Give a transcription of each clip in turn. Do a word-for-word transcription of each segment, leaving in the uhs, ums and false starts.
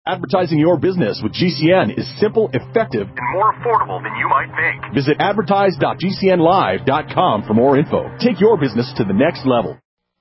Advertising your business with G C N is simple, effective, and more affordable than you might think. Visit advertise dot g c n live dot com for more info. Take your business to the next level.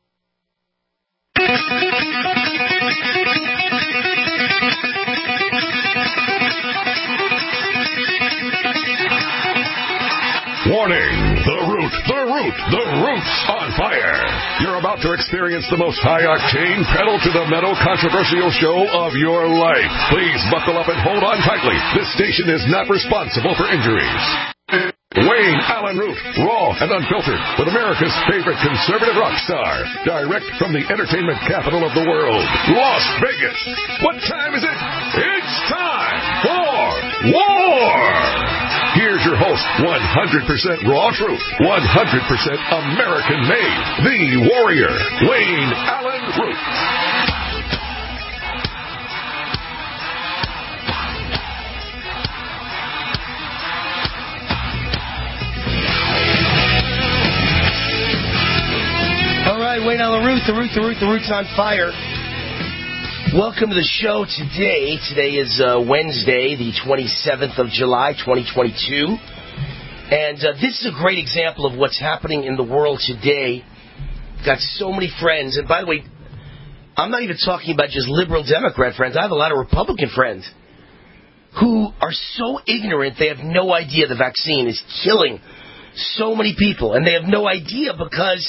Warning! The Root, the Root, the Root's on fire! You're about to experience the most high-octane, pedal-to-the-metal controversial show of your life. Please buckle up and hold on tightly. This station is not responsible for injuries. Wayne Allen Root, raw and unfiltered, with America's favorite conservative rock star, direct from the entertainment capital of the world, Las Vegas. What time is it? It's time for war! Here's your host, one hundred percent raw truth, one hundred percent American-made, the warrior, Wayne Allen Root. All right, Wayne Allen Root, the Root, the Root, the Root's on fire. Welcome to the show today. Today is uh, Wednesday, the twenty-seventh of July, twenty twenty-two. And uh, this is a great example of what's happening in the world today. Got so many friends. And by the way, I'm not even talking about just liberal Democrat friends. I have a lot of Republican friends who are so ignorant they have no idea the vaccine is killing so many people. And they have no idea because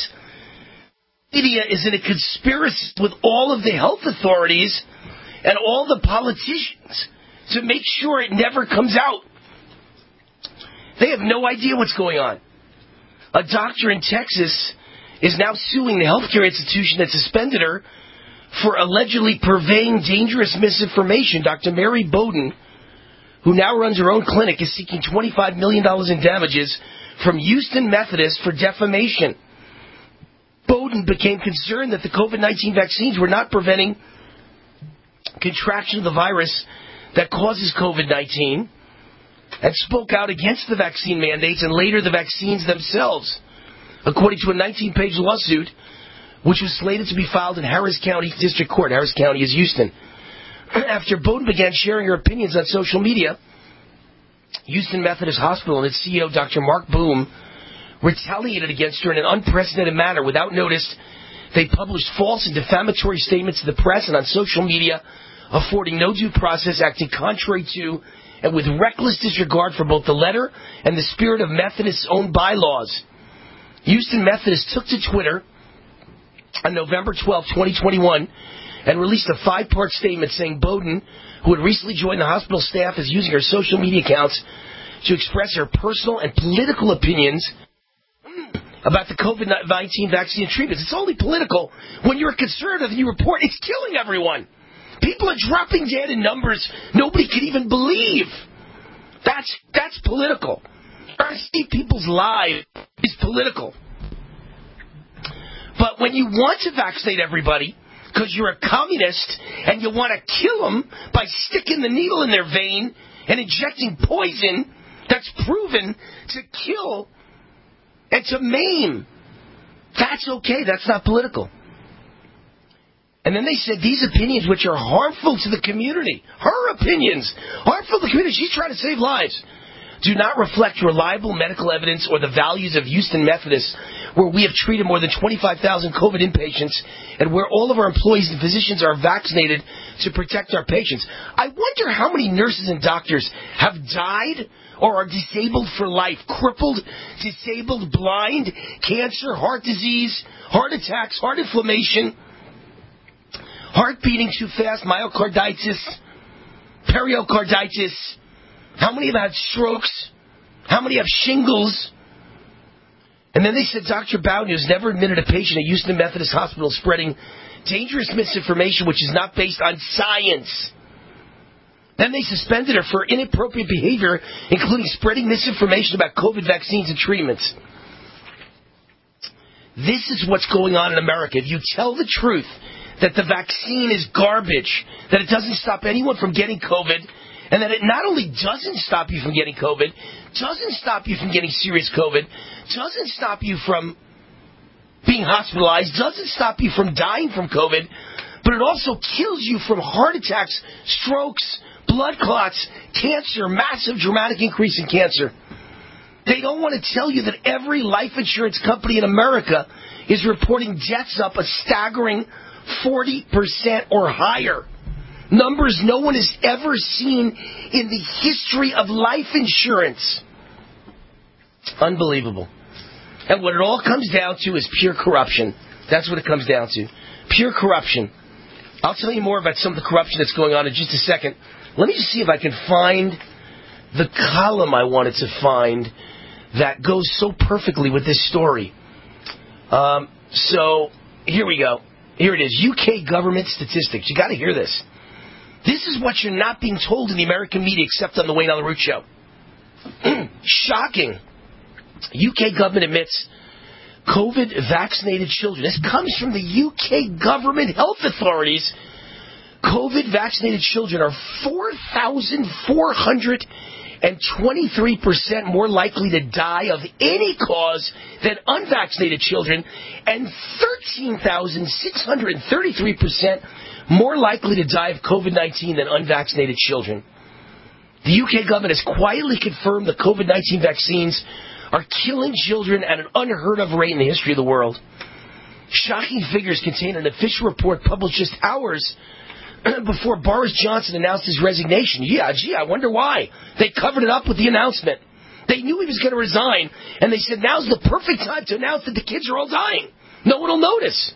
media is in a conspiracy with all of the health authorities and all the politicians to make sure it never comes out. They have no idea what's going on. A doctor in Texas is now suing the healthcare institution that suspended her for allegedly purveying dangerous misinformation. Doctor Mary Bowden, who now runs her own clinic, is seeking twenty-five million dollars in damages from Houston Methodist for defamation. Bowden became concerned that the COVID nineteen vaccines were not preventing contraction of the virus that causes COVID nineteen and spoke out against the vaccine mandates and later the vaccines themselves, according to a nineteen-page lawsuit which was slated to be filed in Harris County District Court. Harris County is Houston. After Bowden began sharing her opinions on social media, Houston Methodist Hospital and its C E O, Doctor Mark Boom, retaliated against her in an unprecedented manner. Without notice, they published false and defamatory statements to the press and on social media, affording no due process, acting contrary to and with reckless disregard for both the letter and the spirit of Methodist's own bylaws. Houston Methodist took to Twitter on November twelfth, twenty twenty-one, and released a five-part statement saying Bowden, who had recently joined the hospital staff, is using her social media accounts to express her personal and political opinions about the COVID nineteen vaccine treatments. It's only political when you're a conservative and you report it's killing everyone. People are dropping dead in numbers nobody could even believe. That's that's political. Trying to save people's lives is political. But when you want to vaccinate everybody because you're a communist and you want to kill them by sticking the needle in their vein and injecting poison that's proven to kill and to maim, that's okay. That's not political. And then they said these opinions, which are harmful to the community, her opinions, harmful to the community, she's trying to save lives, do not reflect reliable medical evidence or the values of Houston Methodist, where we have treated more than twenty-five thousand COVID inpatients and where all of our employees and physicians are vaccinated to protect our patients. I wonder how many nurses and doctors have died or are disabled for life, crippled, disabled, blind, cancer, heart disease, heart attacks, heart inflammation, heart beating too fast, myocarditis, pericarditis. How many have had strokes? How many have shingles? And then they said Doctor Bowden, who's never admitted a patient at Houston Methodist Hospital, spreading dangerous misinformation which is not based on science. Then they suspended her for inappropriate behavior, including spreading misinformation about COVID vaccines and treatments. This is what's going on in America. If you tell the truth that the vaccine is garbage, that it doesn't stop anyone from getting COVID, and that it not only doesn't stop you from getting COVID, doesn't stop you from getting serious COVID, doesn't stop you from being hospitalized, doesn't stop you from dying from COVID, but it also kills you from heart attacks, strokes, blood clots, cancer, massive dramatic increase in cancer. They don't want to tell you that every life insurance company in America is reporting deaths up a staggering forty percent or higher. Numbers no one has ever seen in the history of life insurance. Unbelievable. And what it all comes down to is pure corruption. That's what it comes down to. Pure corruption. I'll tell you more about some of the corruption that's going on in just a second. Let me just see if I can find the column I wanted to find that goes so perfectly with this story. Um, so, here we go. Here it is. U K government statistics. You got to hear this. This is what you're not being told in the American media except on the Wayne on the Root show. Shocking. U K government admits COVID-vaccinated children. This comes from the U K government health authorities. COVID-vaccinated children are four thousand four hundred twenty-three percent more likely to die of any cause than unvaccinated children, and thirteen thousand six hundred thirty-three percent more likely to die of COVID nineteen than unvaccinated children. The U K government has quietly confirmed the COVID nineteen vaccines are killing children at an unheard of rate in the history of the world. Shocking figures contained an official report published just hours before Boris Johnson announced his resignation. Yeah, gee, I wonder why. They covered it up with the announcement. They knew he was going to resign, and they said, now's the perfect time to announce that the kids are all dying. No one will notice.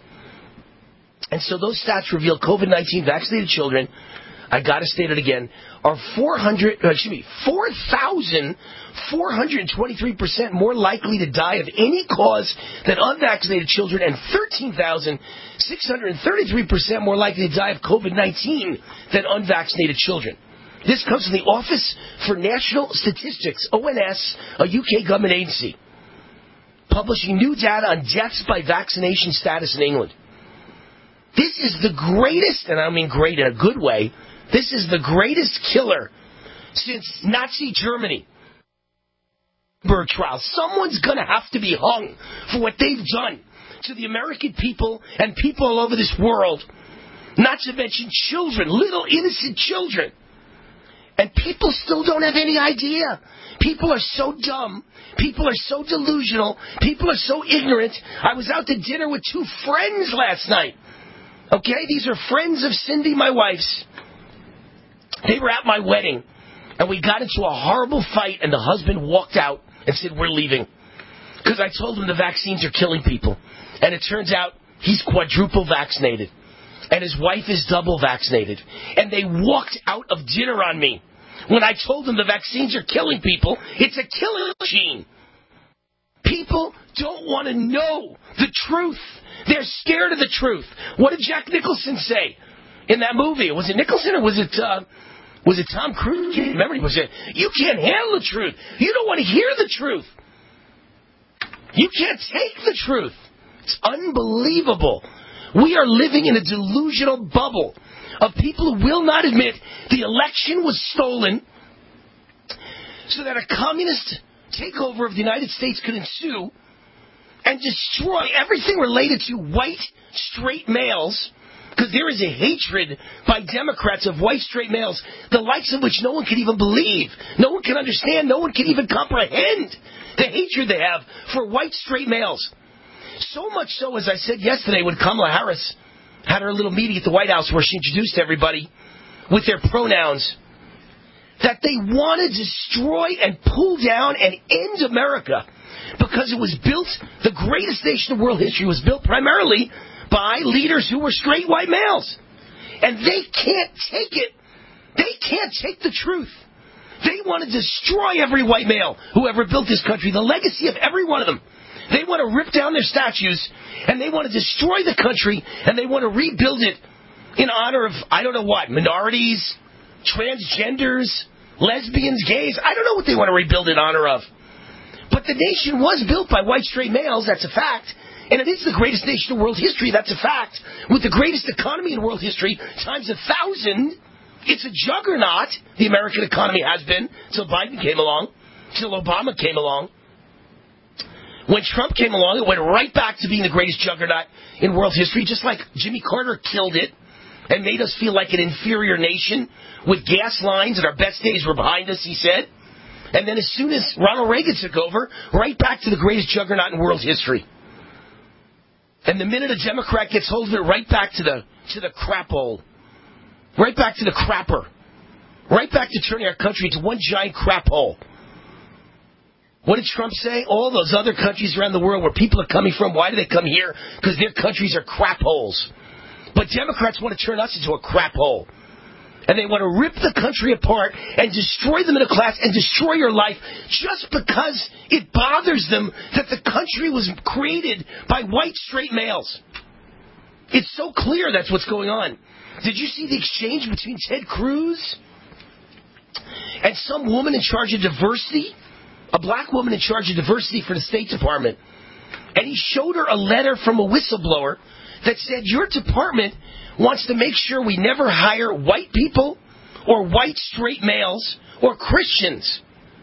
And so those stats reveal COVID nineteen vaccinated children, I got to state it again, are four hundred, uh, excuse me, four thousand four hundred twenty-three percent more likely to die of any cause than unvaccinated children, and thirteen thousand six hundred thirty-three percent more likely to die of COVID nineteen than unvaccinated children. This comes from the Office for National Statistics, O N S, a U K government agency, publishing new data on deaths by vaccination status in England. This is the greatest, and I mean great in a good way, this is the greatest killer since Nazi Germany. Nuremberg trial. Someone's going to have to be hung for what they've done to the American people and people all over this world. Not to mention children, little innocent children. And people still don't have any idea. People are so dumb. People are so delusional. People are so ignorant. I was out to dinner with two friends last night. Okay, these are friends of Cindy, my wife's. They were at my wedding, and we got into a horrible fight, and the husband walked out and said, we're leaving. Because I told him the vaccines are killing people. And it turns out he's quadruple vaccinated. And his wife is double vaccinated. And they walked out of dinner on me when I told them the vaccines are killing people. It's a killing machine. People don't want to know the truth. They're scared of the truth. What did Jack Nicholson say in that movie? Was it Nicholson or was it uh, was it Tom Cruise? I can't remember. He was saying, you can't handle the truth. You don't want to hear the truth. You can't take the truth. It's unbelievable. We are living in a delusional bubble of people who will not admit the election was stolen so that a communist takeover of the United States could ensue and destroy everything related to white, straight males, because there is a hatred by Democrats of white, straight males, the likes of which no one can even believe, no one can understand, no one can even comprehend the hatred they have for white, straight males. So much so, as I said yesterday when Kamala Harris had her little meeting at the White House where she introduced everybody with their pronouns, that they want to destroy and pull down and end America because it was built, the greatest nation in world history was built primarily by leaders who were straight white males. And they can't take it. They can't take the truth. They want to destroy every white male who ever built this country, the legacy of every one of them. They want to rip down their statues, and they want to destroy the country, and they want to rebuild it in honor of, I don't know what, minorities, transgenders, lesbians, gays. I don't know what they want to rebuild in honor of. But the nation was built by white straight males, that's a fact. And it is the greatest nation in world history, that's a fact. With the greatest economy in world history, times a thousand. It's a juggernaut, the American economy has been, until Biden came along, until Obama came along. When Trump came along, it went right back to being the greatest juggernaut in world history, just like Jimmy Carter killed it, and made us feel like an inferior nation with gas lines, and our best days were behind us, he said. And then as soon as Ronald Reagan took over, right back to the greatest juggernaut in world history. And the minute a Democrat gets hold of it, right back to the to the crap hole. Right back to the crapper. Right back to turning our country into one giant crap hole. What did Trump say? All those other countries around the world where people are coming from, why do they come here? Because their countries are crap holes. But Democrats want to turn us into a crap hole. And they want to rip the country apart and destroy the middle class and destroy your life just because it bothers them that the country was created by white straight males. It's so clear that's what's going on. Did you see the exchange between Ted Cruz and some woman in charge of diversity? A black woman in charge of diversity for the State Department. And he showed her a letter from a whistleblower that said, your department wants to make sure we never hire white people or white straight males or Christians.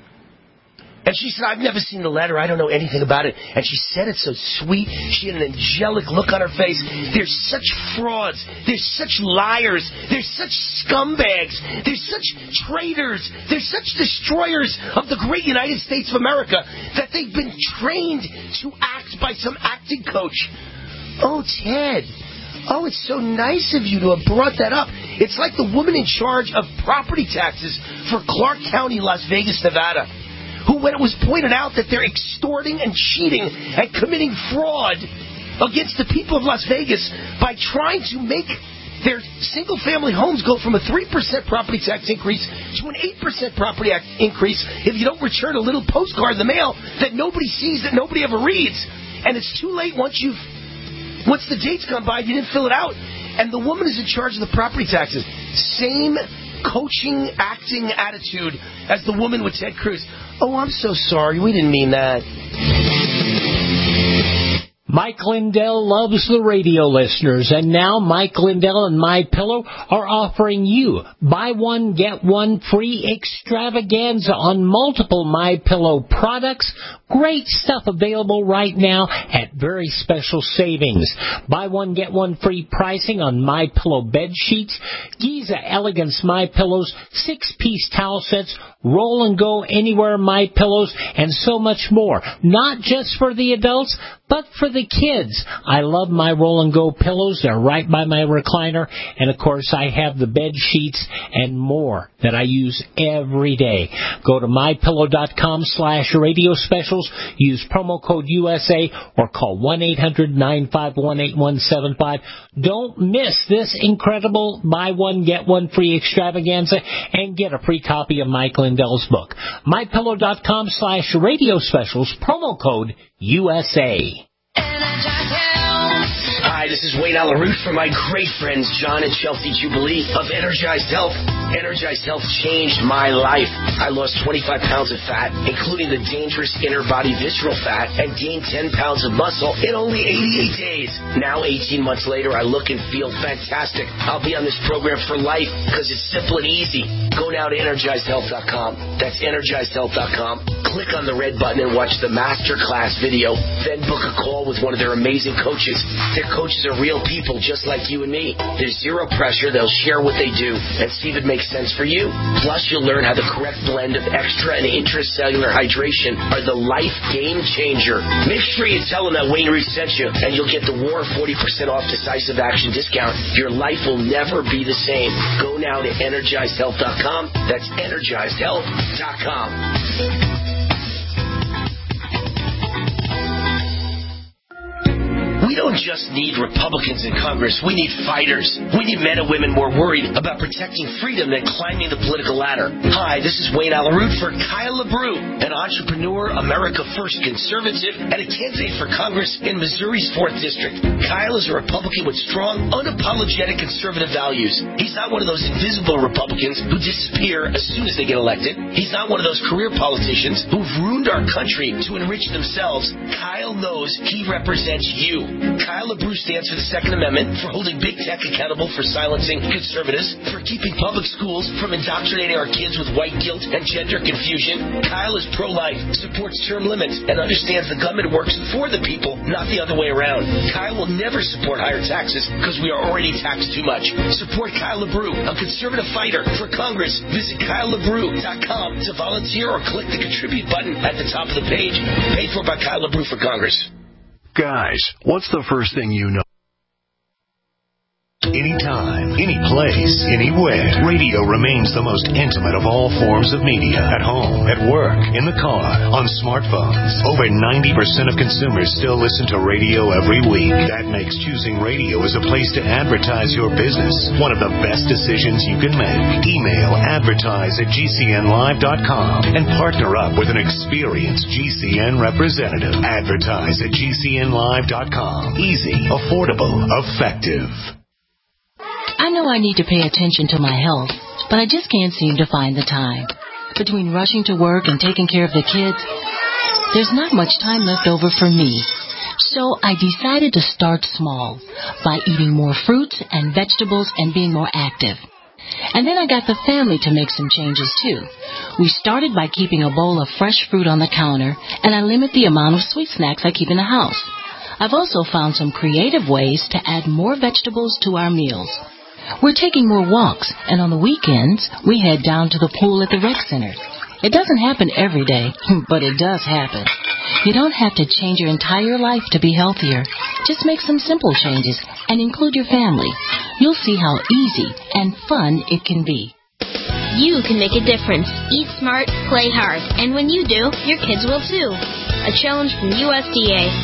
And she said, I've never seen the letter. I don't know anything about it. And she said it so sweet. She had an angelic look on her face. There's such frauds. There's such liars. There's such scumbags. There's such traitors. There's such destroyers of the great United States of America that they've been trained to act by some acting coach. Oh, Ted. Oh, it's so nice of you to have brought that up. It's like the woman in charge of property taxes for Clark County, Las Vegas, Nevada, who, when it was pointed out that they're extorting and cheating and committing fraud against the people of Las Vegas by trying to make their single-family homes go from a three percent property tax increase to an eight percent property tax increase if you don't return a little postcard in the mail that nobody sees, that nobody ever reads. And it's too late once you've Once the date's gone by, you didn't fill it out. And the woman is in charge of the property taxes. Same coaching, acting attitude as the woman with Ted Cruz. Oh, I'm so sorry. We didn't mean that. Mike Lindell loves the radio listeners, and now Mike Lindell and MyPillow are offering you buy one, get one free extravaganza on multiple MyPillow products. Great stuff available right now at very special savings. Buy one, get one free pricing on MyPillow bed sheets, Giza Elegance MyPillows, six-piece towel sets, Roll and Go Anywhere MyPillows, and so much more. Not just for the adults, but for the kids. I love my Roll and Go pillows. They're right by my recliner. And, of course, I have the bed sheets and more that I use every day. Go to MyPillow.com slash radio specials. Use promo code U S A or call one eight hundred nine five one eight one seven five. Don't miss this incredible buy one, get one free extravaganza and get a free copy of Mike Lindell's book. MyPillow.com slash radio specials. Promo code U S A. Hi, this is Wayne Alaroot from my great friends John and Chelsea Jubilee of Energized Health. Energized Health changed my life. I lost twenty-five pounds of fat, including the dangerous inner body visceral fat, and gained ten pounds of muscle in only eighty-eight days. Now, eighteen months later, I look and feel fantastic. I'll be on this program for life because it's simple and easy. Go now to energized health dot com. That's energized health dot com. Click on the red button and watch the masterclass video. Then book a call with one of their amazing coaches. Their coaches are real people just like you and me. There's zero pressure. They'll share what they do and see if it makes sense for you. Plus, you'll learn how the correct blend of extra and intracellular hydration are the life game changer. Make sure you tell them that Wayne Root sent you, and you'll get the War forty percent off decisive action discount. Your life will never be the same. Go now to energized health dot com. That's energized health dot com. We don't just need Republicans in Congress. We need fighters. We need men and women more worried about protecting freedom than climbing the political ladder. Hi, this is Wayne Alaroot for Kyle LaBrue, an entrepreneur, America First conservative, and a candidate for Congress in Missouri's fourth District. Kyle is a Republican with strong, unapologetic conservative values. He's not one of those invisible Republicans who disappear as soon as they get elected. He's not one of those career politicians who've ruined our country to enrich themselves. Kyle knows he represents you. Kyle LaBrue stands for the Second Amendment, for holding big tech accountable for silencing conservatives, for keeping public schools from indoctrinating our kids with white guilt and gender confusion. Kyle is pro-life, supports term limits, and understands the government works for the people, not the other way around. Kyle will never support higher taxes because we are already taxed too much. Support Kyle LaBrue, a conservative fighter for Congress. Visit Kyle LaBrue dot com to volunteer or click the contribute button at the top of the page. Paid for by Kyle LaBrue for Congress. Guys, what's the first thing you know? Anytime, any place, anywhere. Radio remains the most intimate of all forms of media. At home, at work, in the car, on smartphones. Over ninety percent of consumers still listen to radio every week. That makes choosing radio as a place to advertise your business one of the best decisions you can make. Email advertise at G C N live dot com and partner up with an experienced G C N representative. Advertise at G C N live dot com. Easy, affordable, effective. I know I need to pay attention to my health, but I just can't seem to find the time. Between rushing to work and taking care of the kids, there's not much time left over for me. So I decided to start small by eating more fruits and vegetables and being more active. And then I got the family to make some changes too. We started by keeping a bowl of fresh fruit on the counter, and I limit the amount of sweet snacks I keep in the house. I've also found some creative ways to add more vegetables to our meals. We're taking more walks, and on the weekends, we head down to the pool at the rec center. It doesn't happen every day, but it does happen. You don't have to change your entire life to be healthier. Just make some simple changes and include your family. You'll see how easy and fun it can be. You can make a difference. Eat smart, play hard. And when you do, your kids will too. A challenge from U S D A.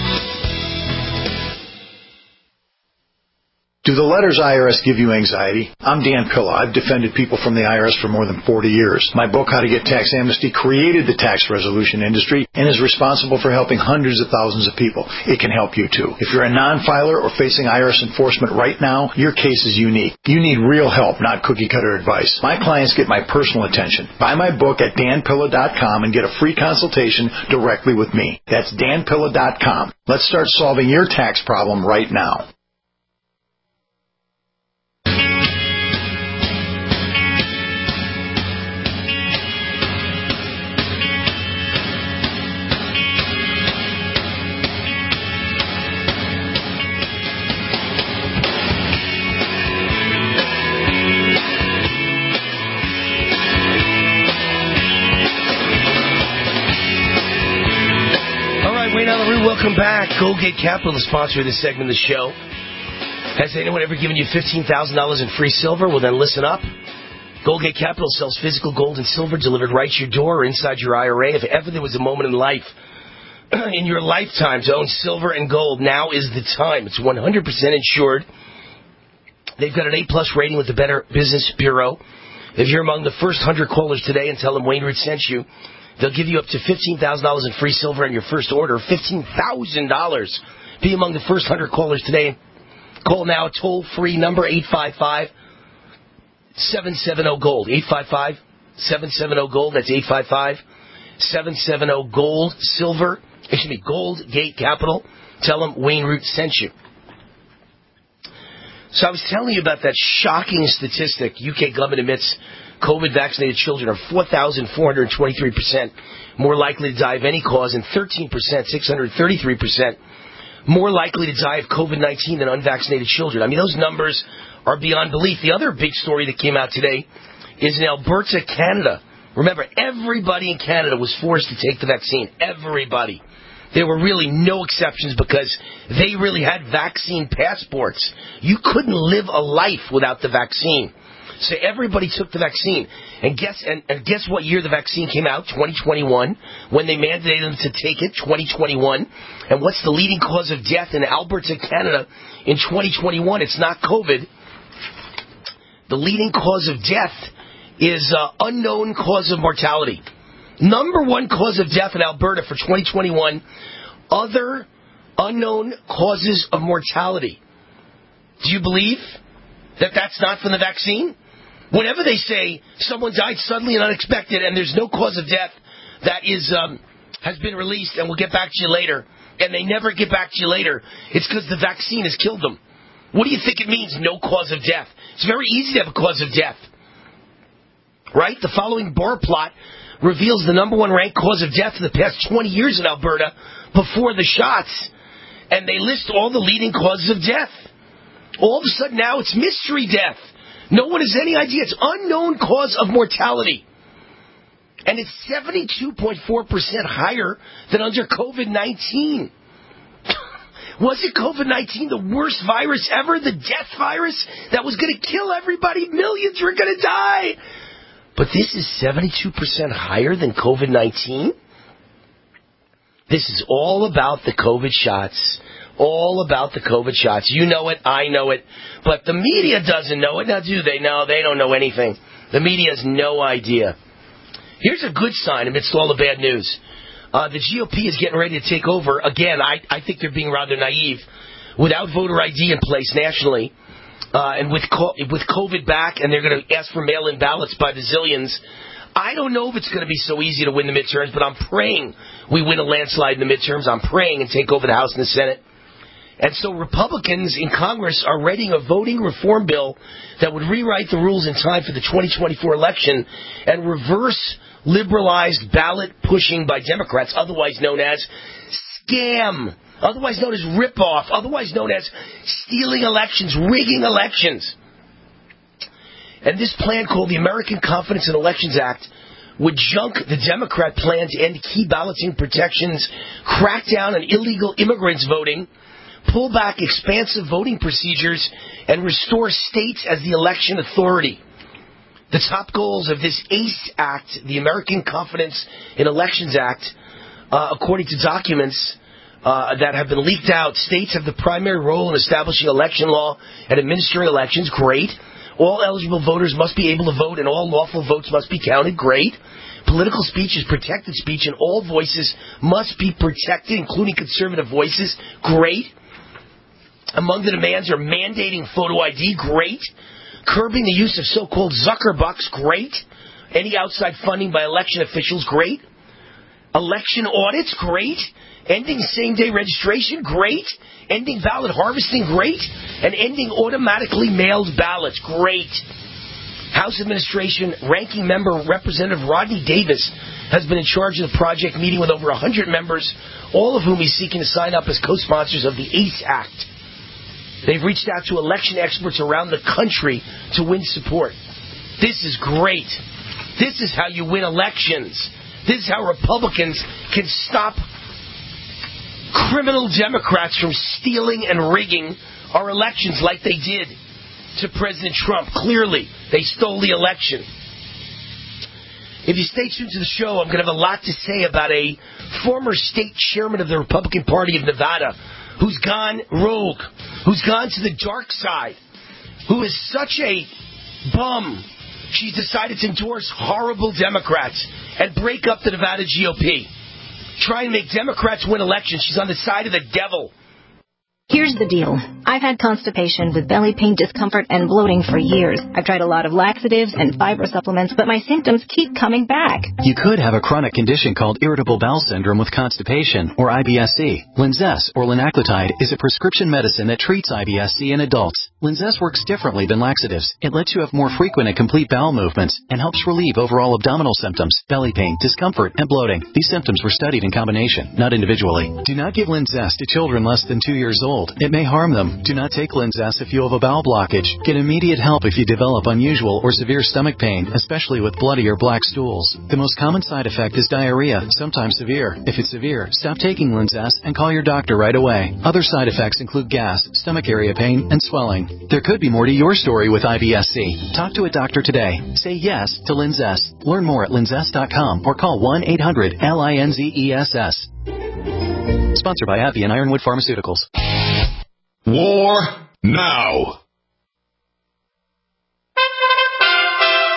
Do the letters I R S give you anxiety? I'm Dan Pilla. I've defended people from the I R S for more than forty years. My book, How to Get Tax Amnesty, created the tax resolution industry and is responsible for helping hundreds of thousands of people. It can help you too. If you're a non-filer or facing I R S enforcement right now, your case is unique. You need real help, not cookie-cutter advice. My clients get my personal attention. Buy my book at Dan Pilla dot com and get a free consultation directly with me. That's Dan Pilla dot com. Let's start solving your tax problem right now. Welcome back. Goldgate Capital, the sponsor of this segment of the show. Has anyone ever given you fifteen thousand dollars in free silver? Well, then listen up. Goldgate Capital sells physical gold and silver delivered right to your door or inside your I R A. If ever there was a moment in life, in your lifetime, to own silver and gold, now is the time. It's one hundred percent insured. They've got an A-plus rating with the Better Business Bureau. If you're among the first one hundred callers today and tell them Wayne Root sent you, they'll give you up to fifteen thousand dollars in free silver on your first order. fifteen thousand dollars. Be among the first one hundred callers today. Call now, toll-free number, eight five five, seven seven zero, GOLD. eight five five, seven seven zero, GOLD. That's eight five five, seven seven zero, GOLD. Silver, excuse me, Goldgate Capital. Tell them Wayne Root sent you. So I was telling you about that shocking statistic. U K government admits COVID-vaccinated children are four thousand four hundred twenty-three percent more likely to die of any cause and thirteen percent, six hundred thirty-three percent, more likely to die of COVID nineteen than unvaccinated children. I mean, those numbers are beyond belief. The other big story that came out today is in Alberta, Canada. Remember, everybody in Canada was forced to take the vaccine. Everybody. There were really no exceptions because they really had vaccine passports. You couldn't live a life without the vaccine. So everybody took the vaccine. And guess and, and guess what year the vaccine came out? twenty twenty-one. When they mandated them to take it, twenty twenty-one. And what's the leading cause of death in Alberta, Canada in twenty twenty-one? It's not COVID. The leading cause of death is uh, unknown cause of mortality. Number one cause of death in Alberta for twenty twenty-one, other unknown causes of mortality. Do you believe that that's not from the vaccine? Whenever they say someone died suddenly and unexpected and there's no cause of death that is um, has been released, and we'll get back to you later, and they never get back to you later, it's because the vaccine has killed them. What do you think it means, no cause of death? It's very easy to have a cause of death. Right? The following bar plot reveals the number one ranked cause of death for the past twenty years in Alberta before the shots. And they list all the leading causes of death. All of a sudden now it's mystery death. No one has any idea. It's unknown cause of mortality. And it's seventy-two point four percent higher than under COVID nineteen. Was it COVID nineteen, the worst virus ever, the death virus that was going to kill everybody? Millions were going to die. But this is seventy-two percent higher than COVID nineteen? This is all about the COVID shots. All about the COVID shots. You know it, I know it. But the media doesn't know it. Now, do they? No, they don't know anything. The media has no idea. Here's a good sign amidst all the bad news. Uh, the G O P is getting ready to take over. Again, I, I think they're being rather naive. Without voter I D in place nationally, uh, and with co- with COVID back, and they're going to ask for mail-in ballots by the zillions, I don't know if it's going to be so easy to win the midterms, but I'm praying we win a landslide in the midterms. I'm praying and take over the House and the Senate. And so Republicans in Congress are readying a voting reform bill that would rewrite the rules in time for the twenty twenty-four election and reverse liberalized ballot pushing by Democrats, otherwise known as scam, otherwise known as rip-off, otherwise known as stealing elections, rigging elections. And this plan, called the American Confidence in Elections Act, would junk the Democrat plan to end key balloting protections, crack down on illegal immigrants voting, pull back expansive voting procedures, and restore states as the election authority. The top goals of this ACE Act, the American Confidence in Elections Act, uh, according to documents uh, that have been leaked out, states have the primary role in establishing election law and administering elections. Great. All eligible voters must be able to vote, and all lawful votes must be counted. Great. Political speech is protected speech, and all voices must be protected, including conservative voices. Great. Among the demands are mandating photo I D. Great. Curbing the use of so-called Zuckerbucks. Great. Any outside funding by election officials. Great. Election audits. Great. Ending same-day registration. Great. Ending ballot harvesting. Great. And ending automatically mailed ballots. Great. House Administration Ranking Member Representative Rodney Davis has been in charge of the project, meeting with over one hundred members, all of whom he's seeking to sign up as co-sponsors of the ACE Act. They've reached out to election experts around the country to win support. This is great. This is how you win elections. This is how Republicans can stop criminal Democrats from stealing and rigging our elections like they did to President Trump. Clearly, they stole the election. If you stay tuned to the show, I'm going to have a lot to say about a former state chairman of the Republican Party of Nevada who's gone rogue, who's gone to the dark side, who is such a bum, she's decided to endorse horrible Democrats and break up the Nevada G O P. Try and make Democrats win elections. She's on the side of the devil. Here's the deal. I've had constipation with belly pain, discomfort, and bloating for years. I've tried a lot of laxatives and fiber supplements, but my symptoms keep coming back. You could have a chronic condition called irritable bowel syndrome with constipation, or I B S C. Linzess, or linaclotide, is a prescription medicine that treats I B S C in adults. Linzess works differently than laxatives. It lets you have more frequent and complete bowel movements and helps relieve overall abdominal symptoms, belly pain, discomfort, and bloating. These symptoms were studied in combination, not individually. Do not give Linzess to children less than two years old. It may harm them. Do not take Linzess if you have a bowel blockage. Get immediate help if you develop unusual or severe stomach pain, especially with bloody or black stools. The most common side effect is diarrhea, sometimes severe. If it's severe, stop taking Linzess and call your doctor right away. Other side effects include gas, stomach area pain, and swelling. There could be more to your story with I B S C. Talk to a doctor today. Say yes to Linzess. Learn more at linzess dot com or call one eight hundred L I N Z E S S. Sponsored by AbbVie and Ironwood Pharmaceuticals. War now.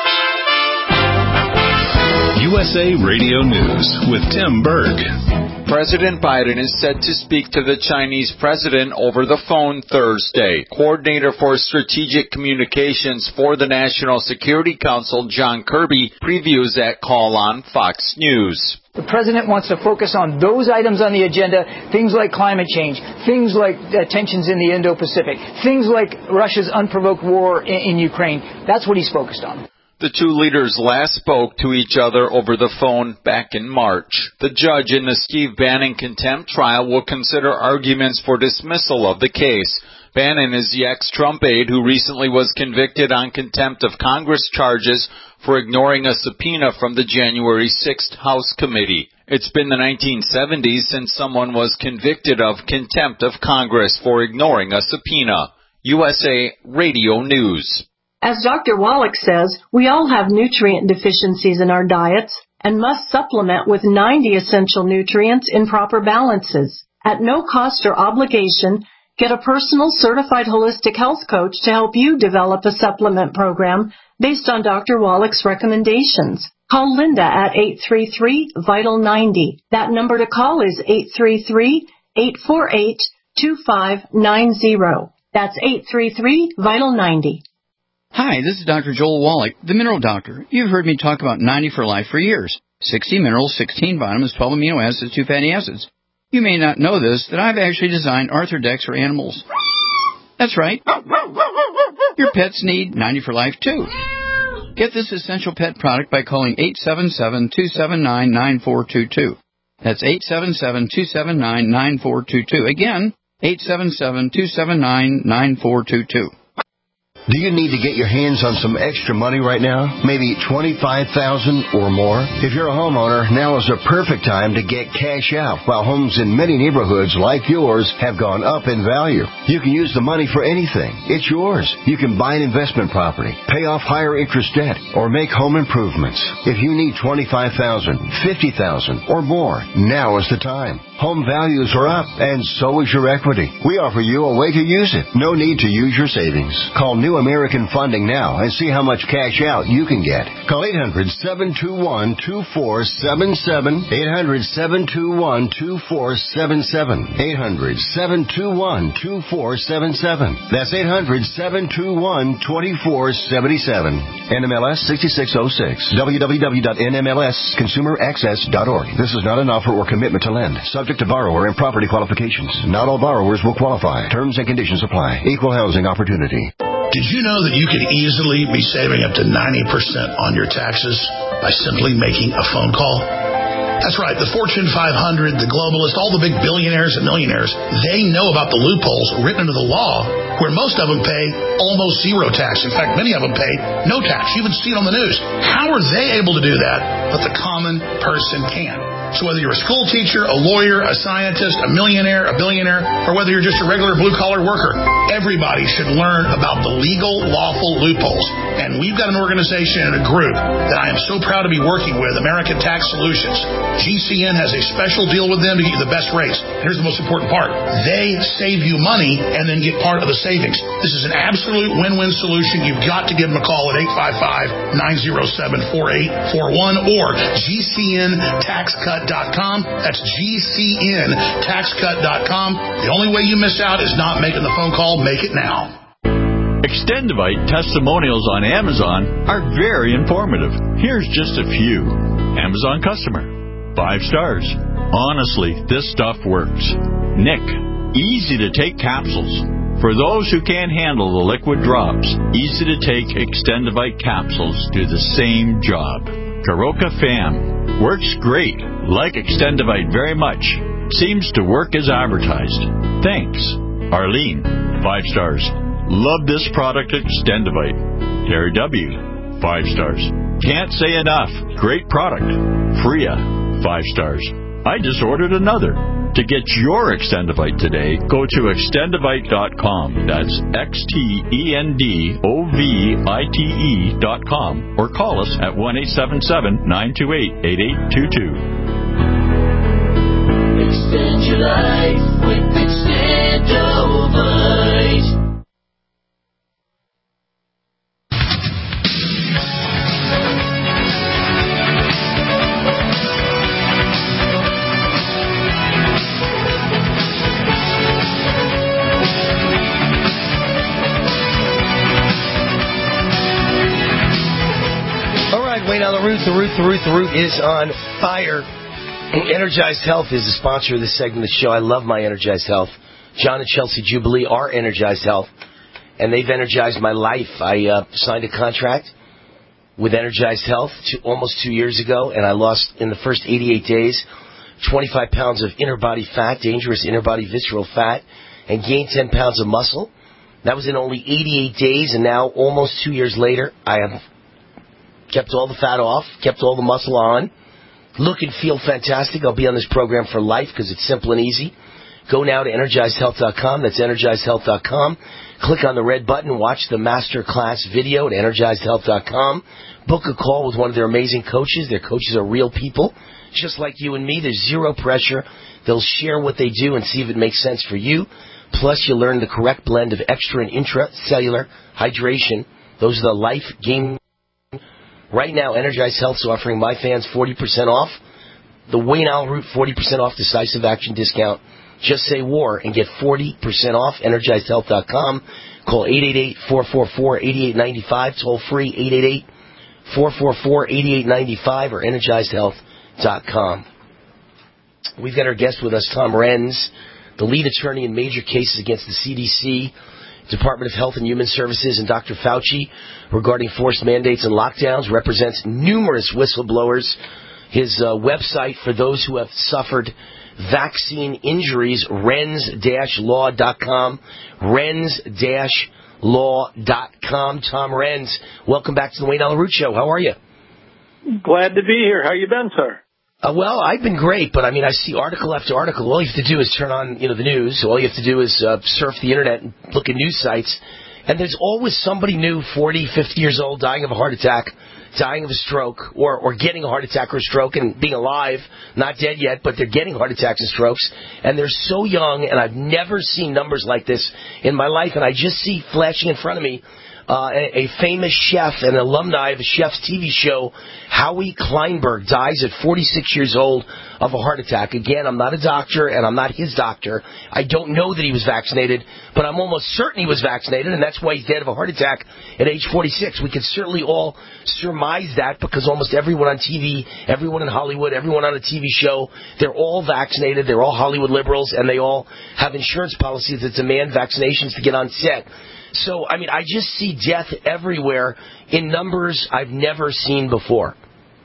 U S A Radio News with Tim Berg. President Biden is set to speak to the Chinese president over the phone Thursday. Coordinator for Strategic Communications for the National Security Council, John Kirby, previews that call on Fox News. The president wants to focus on those items on the agenda, things like climate change, things like uh, tensions in the Indo-Pacific, things like Russia's unprovoked war in, in Ukraine. That's what he's focused on. The two leaders last spoke to each other over the phone back in March. The judge in the Steve Bannon contempt trial will consider arguments for dismissal of the case. Bannon is the ex-Trump aide who recently was convicted on contempt of Congress charges for ignoring a subpoena from the January sixth House Committee. It's been the nineteen seventies since someone was convicted of contempt of Congress for ignoring a subpoena. U S A Radio News. As Doctor Wallach says, we all have nutrient deficiencies in our diets and must supplement with ninety essential nutrients in proper balances. At no cost or obligation, get a personal certified holistic health coach to help you develop a supplement program based on Doctor Wallach's recommendations. Call Linda at eight three three, vital ninety. That number to call is eight three three, eight four eight, two five nine zero. That's eight three three, vital ninety. Hi, this is Doctor Joel Wallach, the Mineral Doctor. You've heard me talk about ninety for Life for years. sixty minerals, sixteen vitamins, twelve amino acids, two fatty acids. You may not know this, that I've actually designed Arthrodex for animals. That's right. Your pets need ninety for Life, too. Get this essential pet product by calling eight seven seven, two seven nine, nine four two two. That's eight seven seven, two seven nine, nine four two two. Again, eight seven seven, two seven nine, nine four two two. Do you need to get your hands on some extra money right now? Maybe twenty-five thousand dollars or more? If you're a homeowner, now is the perfect time to get cash out, while homes in many neighborhoods like yours have gone up in value. You can use the money for anything. It's yours. You can buy an investment property, pay off higher interest debt, or make home improvements. If you need twenty-five thousand dollars, fifty thousand dollars or more, now is the time. Home values are up, and so is your equity. We offer you a way to use it. No need to use your savings. Call New American Funding now and see how much cash out you can get. Call eight hundred, seven two one, two four seven seven, eight hundred, seven two one, two four seven seven, eight hundred, seven two one, two four seven seven. That's eight hundred, seven two one, two four seven seven. N M L S sixty-six oh six. w w w dot n m l s consumer access dot org. This is not an offer or commitment to lend. Subject to borrower and property qualifications. Not all borrowers will qualify. Terms and conditions apply. Equal housing opportunity. Did you know that you could easily be saving up to ninety percent on your taxes by simply making a phone call? That's right. The Fortune five hundred, the globalists, all the big billionaires and millionaires, they know about the loopholes written into the law where most of them pay almost zero tax. In fact, many of them pay no tax. You even see it on the news. How are they able to do that, but the common person can't? So whether you're a school teacher, a lawyer, a scientist, a millionaire, a billionaire, or whether you're just a regular blue-collar worker, everybody should learn about the legal, lawful loopholes. And we've got an organization and a group that I am so proud to be working with, American Tax Solutions. G C N has a special deal with them to get you the best rates. Here's the most important part. They save you money and then get part of the savings. This is an absolute win-win solution. You've got to give them a call at eight five five, nine oh seven, four eight four one or G C N tax cut dot com. That's G C N tax cut dot com. The only way you miss out is not making the phone call. Make it now. Extendivite testimonials on Amazon are very informative. Here's just a few. Amazon customer. Five stars. Honestly, this stuff works. Nick. Easy to take capsules. For those who can't handle the liquid drops, easy to take Extendivite capsules do the same job. Karoka Fam. Works great. Like Extendivite very much. Seems to work as advertised. Thanks. Arlene. Five stars. Love this product, Extendivite. Terry W. Five stars. Can't say enough. Great product. Freya. Five stars. I just ordered another. To get your Extendivite today, go to extendivite dot com. That's X T E N D O V I T E dot com. Or call us at one eight seven seven, nine two eight, eight eight two two. Extend your life with Extendivite. on the Root. The Root, the Root, the Root is on fire. Energized Health is the sponsor of this segment of the show. I love my Energized Health. John and Chelsea Jubilee are Energized Health, and they've energized my life. I uh, signed a contract with Energized Health two, almost two years ago, and I lost, in the first eighty-eight days, twenty-five pounds of inner body fat, dangerous inner body visceral fat, and gained ten pounds of muscle. That was in only eighty-eight days, and now, almost two years later, I have kept all the fat off, kept all the muscle on, look and feel fantastic. I'll be on this program for life because it's simple and easy. Go now to energized health dot com. That's energized health dot com. Click on the red button. Watch the master class video at energized health dot com. Book a call with one of their amazing coaches. Their coaches are real people, just like you and me. There's zero pressure. They'll share what they do and see if it makes sense for you. Plus, you'll learn the correct blend of extra and intracellular hydration. Those are the life game. Right now, Energized Health is offering my fans forty percent off. The Wayne Allyn Root forty percent off decisive action discount. Just say war and get forty percent off. energized health dot com. Call eight eight eight, four four four, eight eight nine five. Toll free eight eight eight, four four four, eight eight nine five or energized health dot com. We've got our guest with us, Tom Renz, the lead attorney in major cases against the C D C, Department of Health and Human Services, and Doctor Fauci regarding forced mandates and lockdowns, represents numerous whistleblowers. His uh, website for those who have suffered vaccine injuries, renz dash law dot com, renz dash law dot com. Tom Renz, welcome back to the Wayne Allyn Root Show. How are you? Glad to be here. How you been, sir? Uh, well, I've been great, but I mean, I see article after article. All you have to do is turn on, you know, the news. All you have to do is uh, surf the internet and look at news sites. And there's always somebody new, forty, fifty years old, dying of a heart attack, dying of a stroke, or, or getting a heart attack or a stroke and being alive, not dead yet, but they're getting heart attacks and strokes. And they're so young, and I've never seen numbers like this in my life. And I just see flashing in front of me Uh, a, a famous chef, an alumni of a chef's T V show, Howie Kleinberg, dies at forty-six years old of a heart attack. Again, I'm not a doctor, and I'm not his doctor. I don't know that he was vaccinated, but I'm almost certain he was vaccinated, and that's why he's dead of a heart attack at age forty-six. We can certainly all surmise that because almost everyone on T V, everyone in Hollywood, everyone on a T V show, they're all vaccinated, they're all Hollywood liberals, and they all have insurance policies that demand vaccinations to get on set. So, I mean, I just see death everywhere in numbers I've never seen before.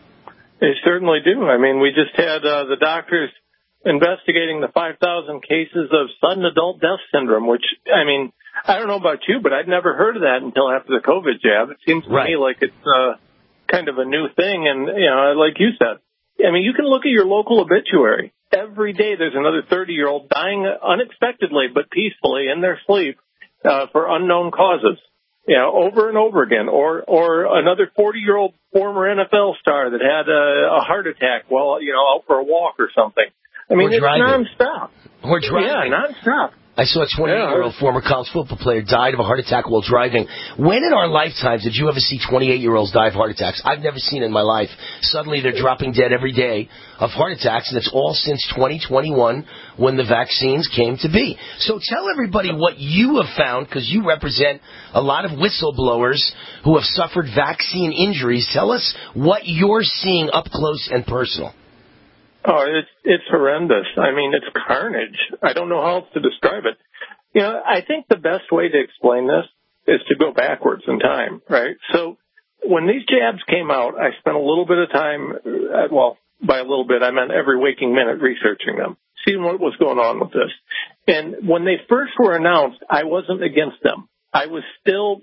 They certainly do. I mean, we just had uh, the doctors investigating the five thousand cases of sudden adult death syndrome, which, I mean, I don't know about you, but I'd never heard of that until after the COVID jab. It seems to right. me like it's uh, kind of a new thing. And, you know, like you said, I mean, you can look at your local obituary. Every day there's another thirty-year-old dying unexpectedly but peacefully in their sleep. Uh, for unknown causes, you know, over and over again, or or another forty-year-old former N F L star that had a, a heart attack while, you know, out for a walk or something. I mean, it's nonstop. Or driving. Yeah, nonstop. I saw a twenty-eight-year-old yeah. former college football player died of a heart attack while driving. When in our lifetimes did you ever see twenty-eight-year-olds die of heart attacks? I've never seen it in my life. Suddenly they're dropping dead every day of heart attacks, and it's all since twenty twenty-one when the vaccines came to be. So tell everybody what you have found, because you represent a lot of whistleblowers who have suffered vaccine injuries. Tell us what you're seeing up close and personal. Oh, it's it's horrendous. I mean, it's carnage. I don't know how else to describe it. You know, I think the best way to explain this is to go backwards in time, right? So when these jabs came out, I spent a little bit of time, uh, well, by a little bit, I meant every waking minute researching them, seeing what was going on with this. And when they first were announced, I wasn't against them. I was still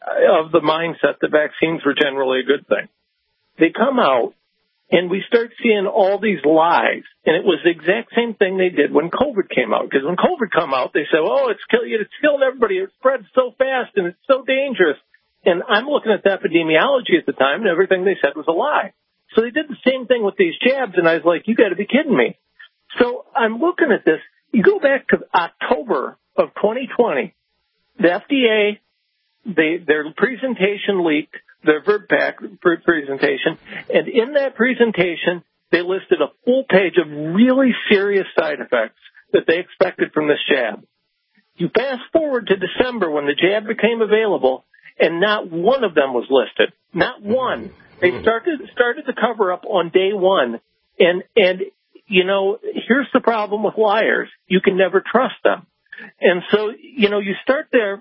of the mindset that vaccines were generally a good thing. They come out, and we start seeing all these lies. And it was the exact same thing they did when COVID came out. Because when COVID came out, they said, oh, it's, kill- it's killing everybody. It spreads so fast, and it's so dangerous. And I'm looking at the epidemiology at the time, and everything they said was a lie. So they did the same thing with these jabs, and I was like, you got to be kidding me. So I'm looking at this. You go back to October of twenty twenty. The F D A, they, their presentation leaked. Their VRBPAC presentation, and in that presentation, they listed a full page of really serious side effects that they expected from this jab. You fast forward to December when the jab became available, and not one of them was listed. Not one. They started started the cover up on day one, and and you know, here's the problem with liars: you can never trust them. And so, you know, you start there,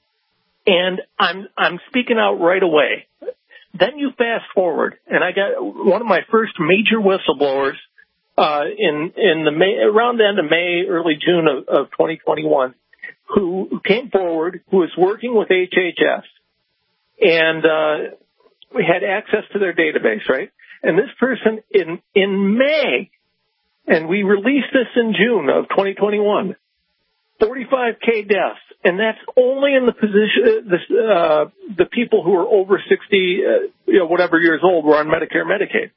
and I'm I'm speaking out right away. Then you fast forward, and I got one of my first major whistleblowers uh, in in the May, around the end of May, early June of, of twenty twenty-one, who came forward, who was working with H H S, and uh, we had access to their database, right? And this person in in May, and we released this in June of twenty twenty-one, forty-five K deaths, and that's only in the position, the, uh, the people who are over sixty, uh, you know, whatever years old were on Medicare, Medicaid.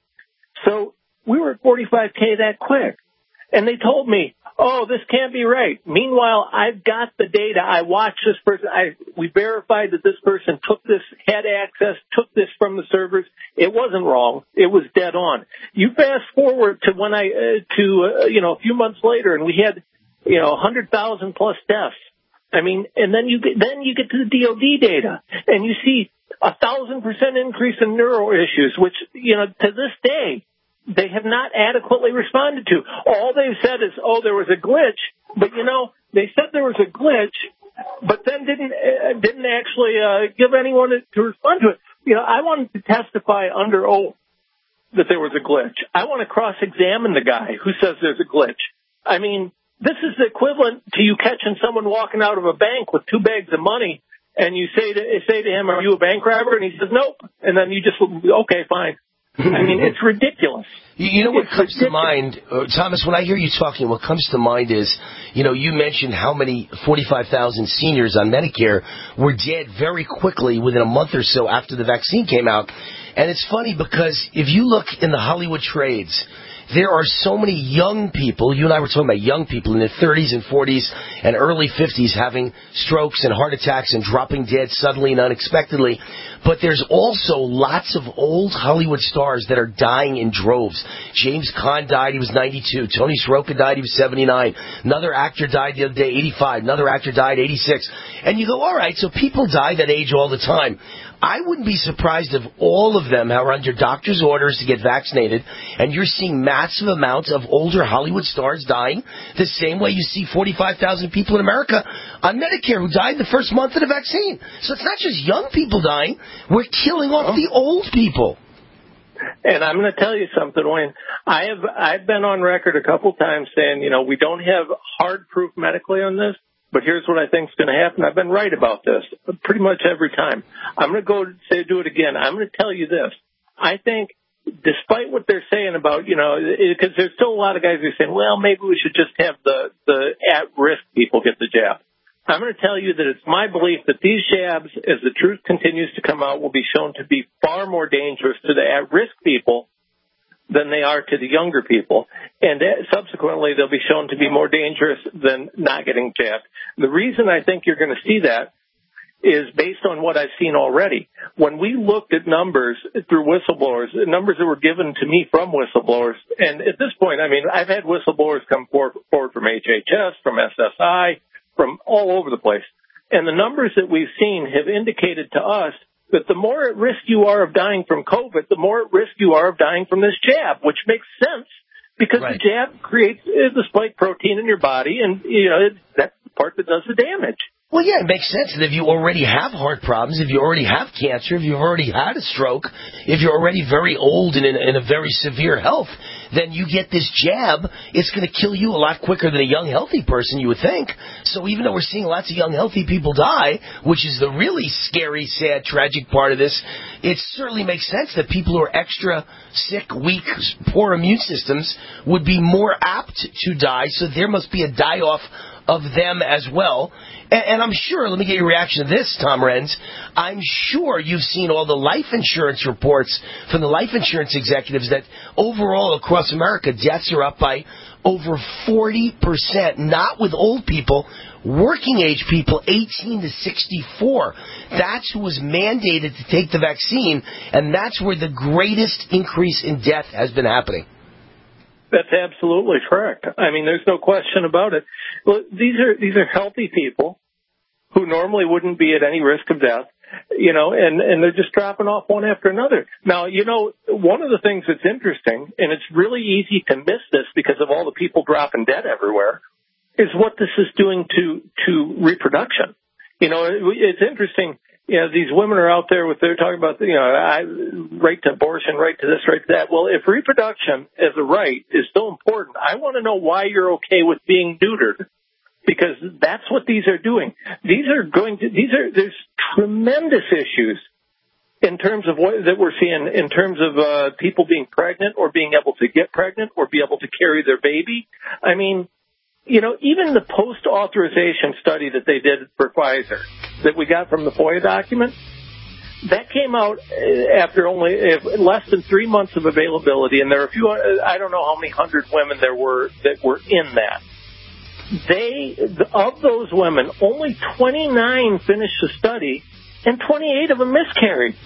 So we were at forty-five K that quick. And they told me, oh, this can't be right. Meanwhile, I've got the data. I watched this person. I, we verified that this person took this, had access, took this from the servers. It wasn't wrong. It was dead on. You fast forward to when I, uh, to, uh, you know, a few months later, and we had, you know, one hundred thousand plus deaths. I mean, and then you get, then you get to the D O D data, and you see a thousand percent increase in neuro issues, which, you know, to this day, they have not adequately responded to. All they've said is, oh, there was a glitch, but, you know, they said there was a glitch, but then didn't uh, didn't actually uh, give anyone to respond to it. You know, I wanted to testify under oath that there was a glitch. I want to cross-examine the guy who says there's a glitch. I mean, this is the equivalent to you catching someone walking out of a bank with two bags of money, and you say to say to him, are you a bank robber? And he says, nope. And then you just, okay, fine. I mean, it's ridiculous. You, you know what it's comes ridiculous. to mind, uh, Thomas, when I hear you talking, what comes to mind is, you know, you mentioned how many forty-five thousand seniors on Medicare were dead very quickly within a month or so after the vaccine came out. And it's funny because if you look in the Hollywood trades, there are so many young people, you and I were talking about young people in their thirties and forties and early fifties having strokes and heart attacks and dropping dead suddenly and unexpectedly. But there's also lots of old Hollywood stars that are dying in droves. James Caan died, he was ninety-two. Tony Soroka died, he was seventy-nine. Another actor died the other day, eighty-five. Another actor died, eighty-six. And you go, all right, so people die that age all the time. I wouldn't be surprised if all of them are under doctor's orders to get vaccinated, and you're seeing massive amounts of older Hollywood stars dying the same way you see forty-five thousand people in America on Medicare who died the first month of the vaccine. So it's not just young people dying. We're killing off the old people. And I'm going to tell you something, Wayne. I have I've been on record a couple times saying, you know, we don't have hard proof medically on this. But here's what I think is going to happen. I've been right about this pretty much every time. I'm going to go say do it again. I'm going to tell you this. I think despite what they're saying about, you know, because there's still a lot of guys who are saying, well, maybe we should just have the, the at-risk people get the jab. I'm going to tell you that it's my belief that these jabs, as the truth continues to come out, will be shown to be far more dangerous to the at-risk people than they are to the younger people. And subsequently, they'll be shown to be more dangerous than not getting jabbed. The reason I think you're going to see that is based on what I've seen already. When we looked at numbers through whistleblowers, numbers that were given to me from whistleblowers, and at this point, I mean, I've had whistleblowers come forward from H H S, from S S I, from all over the place. And the numbers that we've seen have indicated to us that the more at risk you are of dying from COVID, the more at risk you are of dying from this jab, which makes sense because right. the jab creates the spike protein in your body, and you know that's the part that does the damage. Well, yeah, it makes sense that if you already have heart problems, if you already have cancer, if you've already had a stroke, if you're already very old and in, in a very severe health, then you get this jab, it's going to kill you a lot quicker than a young, healthy person, you would think. So even though we're seeing lots of young, healthy people die, which is the really scary, sad, tragic part of this, it certainly makes sense that people who are extra sick, weak, poor immune systems would be more apt to die, so there must be a die-off of them as well. And, and I'm sure, let me get your reaction to this, Tom Renz, I'm sure you've seen all the life insurance reports from the life insurance executives that overall across America, deaths are up by over forty percent, not with old people, working age people, eighteen to sixty-four. That's who was mandated to take the vaccine, and that's where the greatest increase in death has been happening. That's absolutely correct. I mean, there's no question about it. Well, these are these are healthy people who normally wouldn't be at any risk of death. you know, and, and they're just dropping off one after another. Now, you know, one of the things that's interesting, and it's really easy to miss this because of all the people dropping dead everywhere, is what this is doing to, to reproduction. You know, it, it's interesting. You know, these women are out there with, they're talking about, you know, I, right to abortion, right to this, right to that. Well, if reproduction as a right is so important, I want to know why you're okay with being neutered, because that's what these are doing. These are going to, these are, there's tremendous issues in terms of what that we're seeing in terms of uh, people being pregnant or being able to get pregnant or be able to carry their baby. I mean, you know, even the post-authorization study that they did for Pfizer that we got from the FOIA document, that came out after only less than three months of availability, and there are a few, I don't know how many hundred women there were that were in that. They, of those women, only twenty-nine finished the study, and twenty-eight of them miscarried.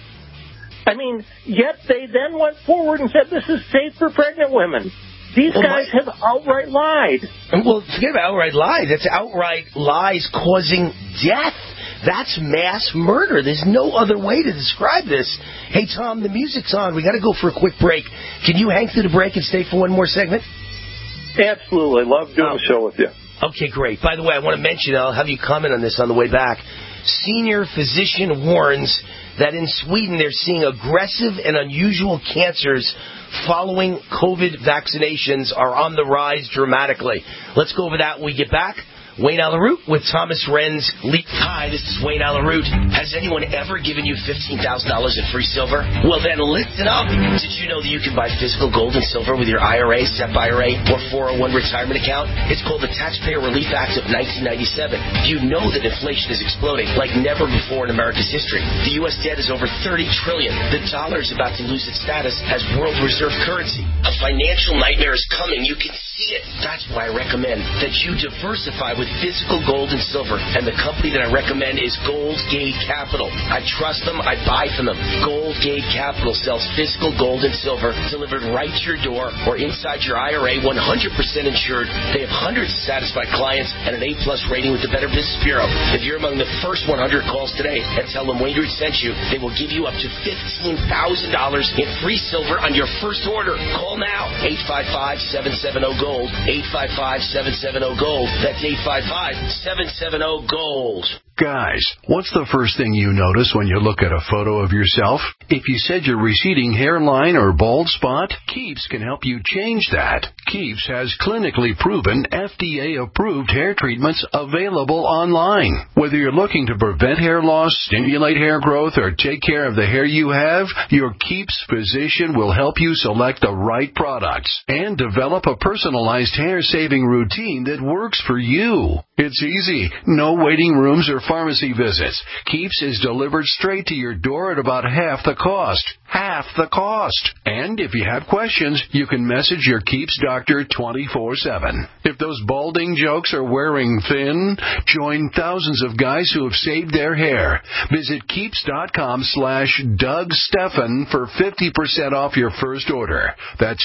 I mean, yet they then went forward and said this is safe for pregnant women. These well, guys my, have outright lied. Well, forget about outright lies. That's outright lies causing death. That's mass murder. There's no other way to describe this. Hey, Tom, the music's on. We got to go for a quick break. Can you hang through the break and stay for one more segment? Absolutely. Love doing the show with you. Okay, great. By the way, I want to mention, I'll have you comment on this on the way back. Senior physician warns that in Sweden they're seeing aggressive and unusual cancers following COVID vaccinations are on the rise dramatically. Let's go over that when we get back. Wayne Allyn Root with Thomas Renz Leap. Hi, this is Wayne Allyn Root. Has anyone ever given you fifteen thousand dollars in free silver? Well, then listen up. Did you know that you can buy physical gold and silver with your I R A, S E P I R A, or four oh one retirement account? It's called the Taxpayer Relief Act of nineteen ninety-seven. You know that inflation is exploding like never before in America's history. The U S debt is over thirty trillion dollars. The dollar is about to lose its status as world reserve currency. A financial nightmare is coming. You can see it. That's why I recommend that you diversify with physical gold and silver, and the company that I recommend is Gold Gate Capital. I trust them. I buy from them. Gold Gate Capital sells physical gold and silver delivered right to your door or inside your I R A, one hundred percent insured. They have hundreds of satisfied clients and an A-plus rating with the Better Business Bureau. If you're among the first one hundred calls today and tell them Wayne Root sent you, they will give you up to fifteen thousand dollars in free silver on your first order. Call now. eight five five, seven seven zero, GOLD. eight five five, seven seven zero, GOLD. That's eight five five, seven seven zero, GOLD. Guys, what's the first thing you notice when you look at a photo of yourself? If you said your receding hairline or bald spot, Keeps can help you change that. Keeps has clinically proven F D A-approved hair treatments available online. Whether you're looking to prevent hair loss, stimulate hair growth, or take care of the hair you have, your Keeps physician will help you select the right products and develop a personalized hair-saving routine that works for you. It's easy. No waiting rooms or pharmacy visits. Keeps is delivered straight to your door at about half the cost. Half the cost. And if you have questions, you can message your Keeps doctor twenty-four seven. If those balding jokes are wearing thin, join thousands of guys who have saved their hair. Visit Keeps.com slash Doug Steffen for fifty percent off your first order. That's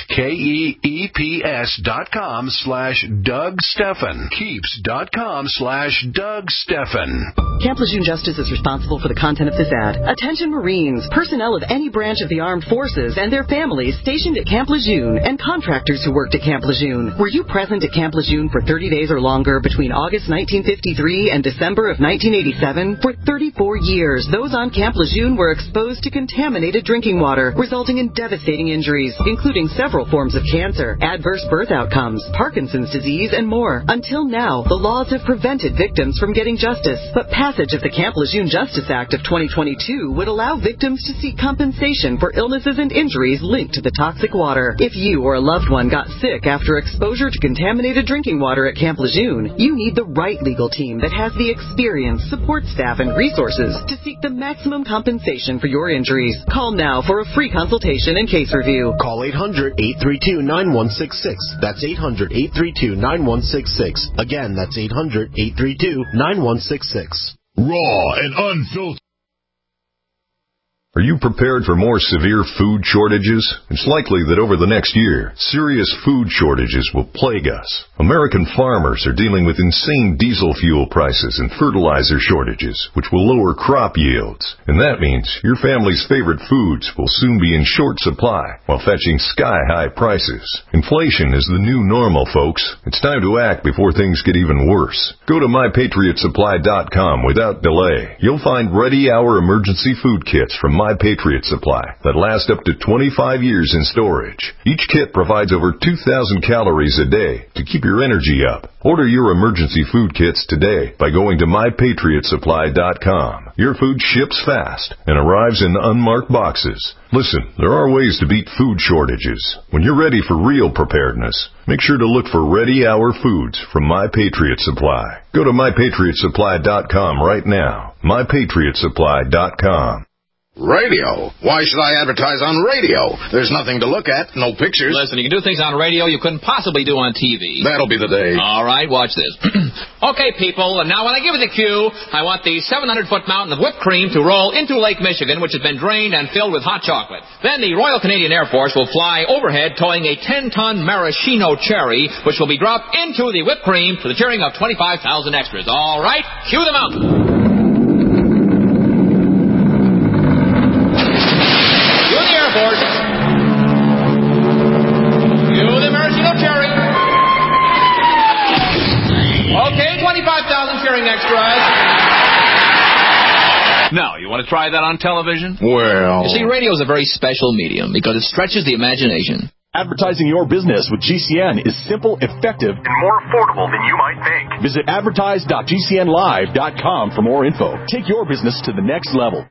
K-E-E-P-S dot com slash Doug Steffen. Keeps.com slash Doug Steffen. Camp Lejeune Justice is responsible for the content of this ad. Attention Marines, personnel of any branch of the armed forces and their families stationed at Camp Lejeune and contractors who worked at Camp Lejeune. Were you present at Camp Lejeune for thirty days or longer between August nineteen fifty-three and December of nineteen eighty-seven? For thirty-four years, those on Camp Lejeune were exposed to contaminated drinking water, resulting in devastating injuries, including several forms of cancer, adverse birth outcomes, Parkinson's disease, and more. Until now, the laws have prevented victims from getting justice, but passage of the Camp Lejeune Justice Act of twenty twenty-two would allow victims to seek compensation for illnesses and injuries linked to the toxic water. If you or a loved one got sick after exposure to contaminated drinking water at Camp Lejeune, you need the right legal team that has the experience, support staff, and resources to seek the maximum compensation for your injuries. Call now for a free consultation and case review. Call eight hundred, eight three two, nine one six six. That's eight hundred, eight three two, nine one six six. Again, that's eight hundred, eight three two, nine one six six. Raw and unfiltered. Are you prepared for more severe food shortages? It's likely that over the next year, serious food shortages will plague us. American farmers are dealing with insane diesel fuel prices and fertilizer shortages, which will lower crop yields. And that means your family's favorite foods will soon be in short supply while fetching sky-high prices. Inflation is the new normal, folks. It's time to act before things get even worse. Go to my patriot supply dot com without delay. You'll find ready-hour emergency food kits from My Patriot Supply that last up to twenty-five years in storage. Each kit provides over two thousand calories a day to keep your energy up. Order your emergency food kits today by going to my patriot supply dot com. Your food ships fast and arrives in unmarked boxes. Listen, there are ways to beat food shortages. When you're ready for real preparedness, make sure to look for Ready Hour Foods from My Patriot Supply. Go to my patriot supply dot com right now. my patriot supply dot com. Radio? Why should I advertise on radio? There's nothing to look at, no pictures. Listen, you can do things on radio you couldn't possibly do on T V. That'll be the day. All right, watch this. Okay, people, and now when I give you the cue, I want the seven hundred foot mountain of whipped cream to roll into Lake Michigan, which has been drained and filled with hot chocolate. Then the Royal Canadian Air Force will fly overhead towing a ten ton maraschino cherry, which will be dropped into the whipped cream to the cheering of twenty-five thousand extras. All right, cue the mountain. twenty-five thousand cheering extras. Now, you want to try that on television? Well... You see, radio is a very special medium because it stretches the imagination. Advertising your business with G C N is simple, effective, and more affordable than you might think. Visit advertise dot g c n live dot com for more info. Take your business to the next level.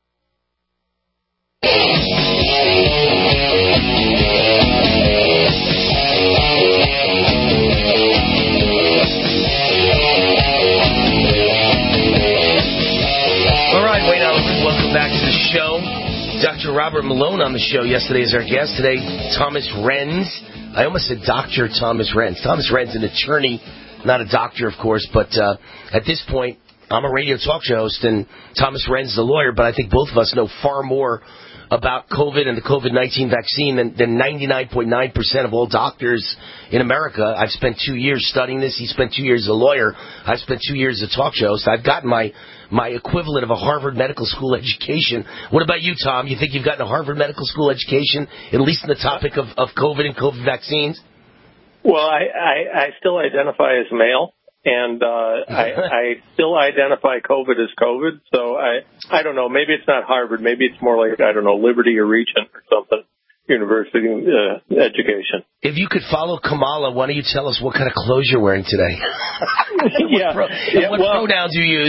Welcome back to the show. Doctor Robert Malone on the show yesterday is our guest. Today, Thomas Renz. I almost said Doctor Thomas Renz. Thomas Renz, an attorney, not a doctor, of course, but uh, at this point, I'm a radio talk show host, and Thomas Renz is a lawyer, but I think both of us know far more about COVID and the COVID nineteen vaccine than, than ninety-nine point nine percent of all doctors in America. I've spent two years studying this. He spent two years as a lawyer. I've spent two years as a talk show host. I've gotten my my equivalent of a Harvard Medical School education. What about you, Tom? You think you've gotten a Harvard Medical School education, at least in the topic of, of COVID and COVID vaccines? Well, I, I, I still identify as male, and uh, I, I still identify COVID as COVID. So I, I don't know. Maybe it's not Harvard. Maybe it's more like, I don't know, Liberty or Regent or something. University uh, education. If you could follow Kamala, why don't you tell us what kind of clothes you're wearing today? yeah. What, pro- yeah, what well, pronouns you use?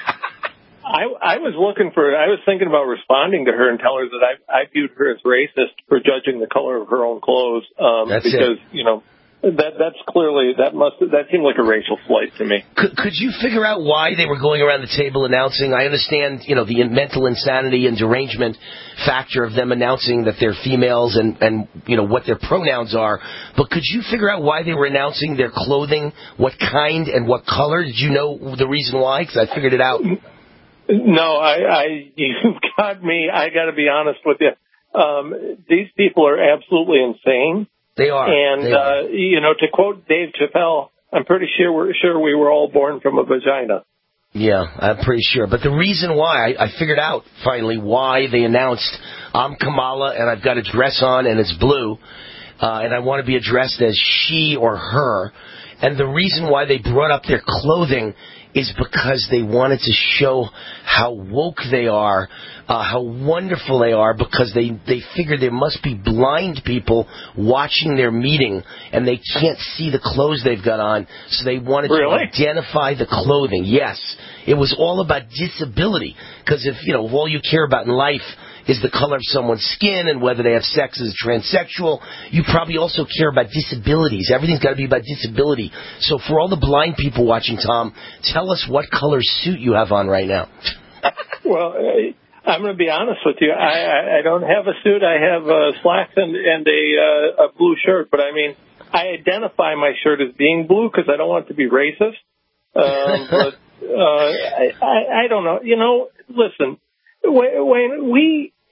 I, I was looking for, I was thinking about responding to her and tell her that I, I viewed her as racist for judging the color of her own clothes. Um, That's because, it. you know, that that's clearly, that must, that seemed like a racial slight to me. Could, could you figure out why they were going around the table announcing, I understand, you know, the mental insanity and derangement factor of them announcing that they're females and, and, you know, what their pronouns are, but could you figure out why they were announcing their clothing, what kind and what color? Did you know the reason why? Because I figured it out. No, I, I, you've got me. I got to be honest with you. Um, these people are absolutely insane. They are. And, they are. Uh, you know, to quote Dave Chappelle, I'm pretty sure we're sure we were all born from a vagina. Yeah, I'm pretty sure. But the reason why, I, I figured out finally why they announced I'm Kamala and I've got a dress on and it's blue, uh, and I want to be addressed as she or her. And the reason why they brought up their clothing is because they wanted to show how woke they are, uh, how wonderful they are, because they, they figured there must be blind people watching their meeting, and they can't see the clothes they've got on, so they wanted really? to identify the clothing. Yes, it was all about disability, because if, you know, if all you care about in life is the color of someone's skin and whether they have sex as transsexual, you probably also care about disabilities. Everything's got to be about disability. So for all the blind people watching, Tom, tell us what color suit you have on right now. Well, I'm going to be honest with you. I, I, I don't have a suit. I have uh, slacks and, and a, uh, a blue shirt. But, I mean, I identify my shirt as being blue because I don't want it to be racist. Um, but uh, I, I, I don't know. You know, listen, when we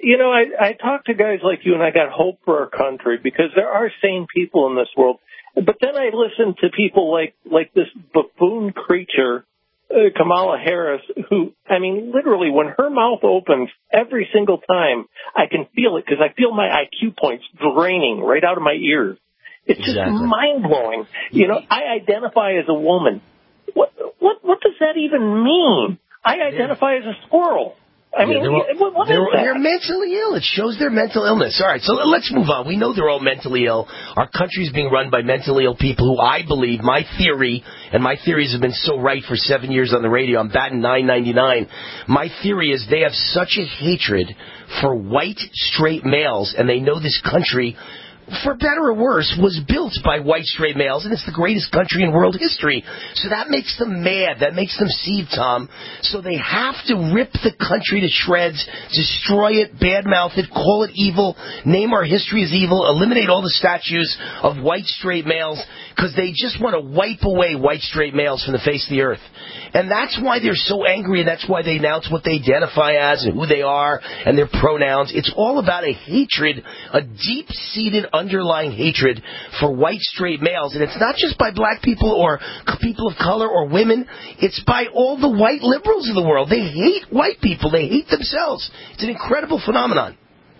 you know, I, I talk to guys like you, and I got hope for our country because there are sane people in this world. But then I listen to people like like this buffoon creature, uh, Kamala Harris, who, I mean, literally, when her mouth opens every single time, I can feel it because I feel my I Q points draining right out of my ears. It's exactly. just mind-blowing. You know, I identify as a woman. What what what does that even mean? I identify as a squirrel. I mean, yeah, they're, what, what they're, is that? they're mentally ill. It shows their mental illness. All right, so let's move on. We know they're all mentally ill. Our country's being run by mentally ill people who I believe, my theory, and my theories have been so right for seven years on the radio. I'm batting nine ninety-nine. My theory is they have such a hatred for white, straight males, and they know this country, for better or worse, was built by white straight males, and it's the greatest country in world history. So that makes them mad. That makes them seethe, Tom. So they have to rip the country to shreds, destroy it, badmouth it, call it evil, name our history as evil, eliminate all the statues of white straight males, because they just want to wipe away white straight males from the face of the earth. And that's why they're so angry, and that's why they announce what they identify as and who they are and their pronouns. It's all about a hatred, a deep-seated underlying hatred for white straight males. And it's not just by black people or people of color or women. It's by all the white liberals of the world. They hate white people. They hate themselves. It's an incredible phenomenon.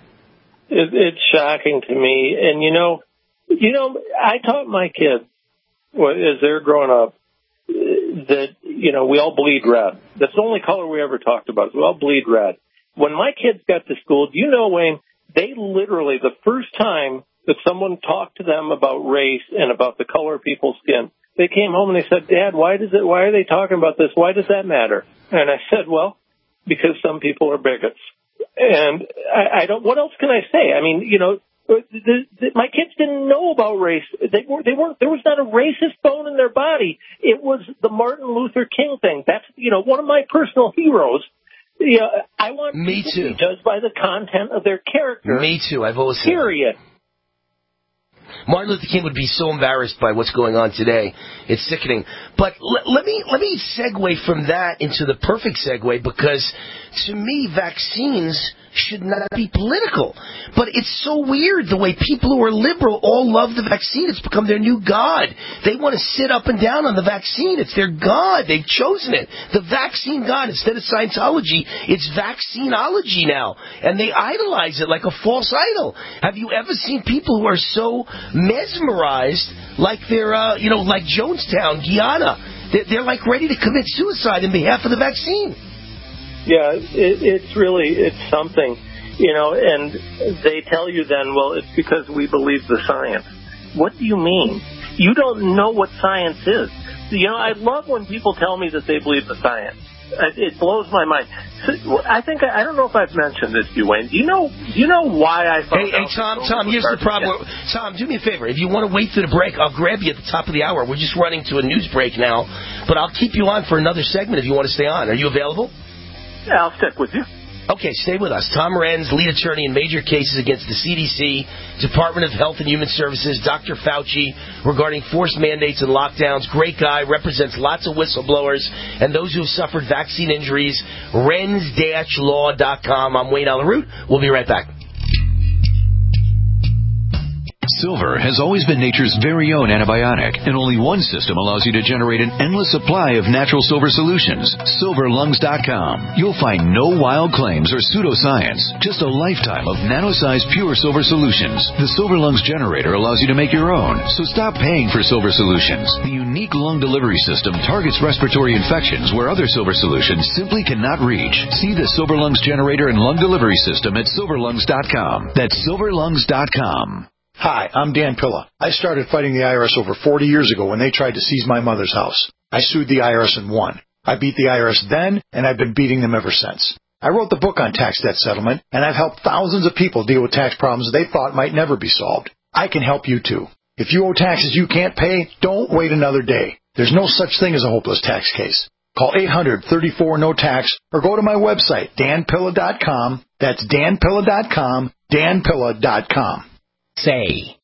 It, it's shocking to me. And, you know, you know, I taught my kids, as they're growing up, that, you know, we all bleed red. That's the only color we ever talked about. Is we all bleed red. When my kids got to school, do you know, Wayne, they literally, the first time that someone talked to them about race and about the color of people's skin, they came home and they said, Dad, why does it, why are they talking about this? Why does that matter? And I said, well, because some people are bigots. And I, I don't, what else can I say? I mean, you know, the, the, my kids didn't know about race. They were, they weren't, there was not a racist bone in their body. It was the Martin Luther King thing. That's, you know, one of my personal heroes. Yeah, I want Me people too. to be judged by the content of their character. Me too. I've always said Period. Martin Luther King would be so embarrassed by what's going on today. It's sickening. But l- let me let me segue from that into the perfect segue, because to me, vaccines should not be political. But it's so weird the way people who are liberal all love the vaccine. It's become their new god. They want to sit up and down on the vaccine. It's their god. They've chosen it. The vaccine god. Instead of Scientology, it's vaccinology now. And they idolize it like a false idol. Have you ever seen people who are so mesmerized like they're, uh, you know, like Jonestown, Guyana? They're, they're like ready to commit suicide in behalf of the vaccine. Yeah, it, it's really, it's something, you know, and they tell you then, well, it's because we believe the science. What do you mean? You don't know what science is. You know, I love when people tell me that they believe the science. It blows my mind. I think, I don't know if I've mentioned this to you, Wayne. Do you know, do you know why I found Hey, hey Tom, Tom, here's the problem. Tom, do me a favor. If you want to wait through the break, I'll grab you at the top of the hour. We're just running to a news break now, but I'll keep you on for another segment if you want to stay on. Are you available? Yeah, I'll stick with you. Okay, stay with us. Tom Renz, lead attorney in major cases against the C D C, Department of Health and Human Services, Doctor Fauci, regarding forced mandates and lockdowns. Great guy, represents lots of whistleblowers and those who have suffered vaccine injuries. renz dash law dot com. I'm Wayne Allen Root. We'll be right back. Silver has always been nature's very own antibiotic, and only one system allows you to generate an endless supply of natural silver solutions. silver lungs dot com. You'll find no wild claims or pseudoscience, just a lifetime of nano-sized pure silver solutions. The Silver Lungs generator allows you to make your own, so stop paying for silver solutions. The unique lung delivery system targets respiratory infections where other silver solutions simply cannot reach. See the Silver Lungs generator and lung delivery system at silver lungs dot com. That's silver lungs dot com. Hi, I'm Dan Pilla. I started fighting the I R S over forty years ago when they tried to seize my mother's house. I sued the I R S and won. I beat the I R S then, and I've been beating them ever since. I wrote the book on tax debt settlement, and I've helped thousands of people deal with tax problems they thought might never be solved. I can help you too. If you owe taxes you can't pay, don't wait another day. There's no such thing as a hopeless tax case. Call eight hundred, thirty-four, no tax or go to my website, dan pilla dot com. That's dan pilla dot com, dan pilla dot com. Say,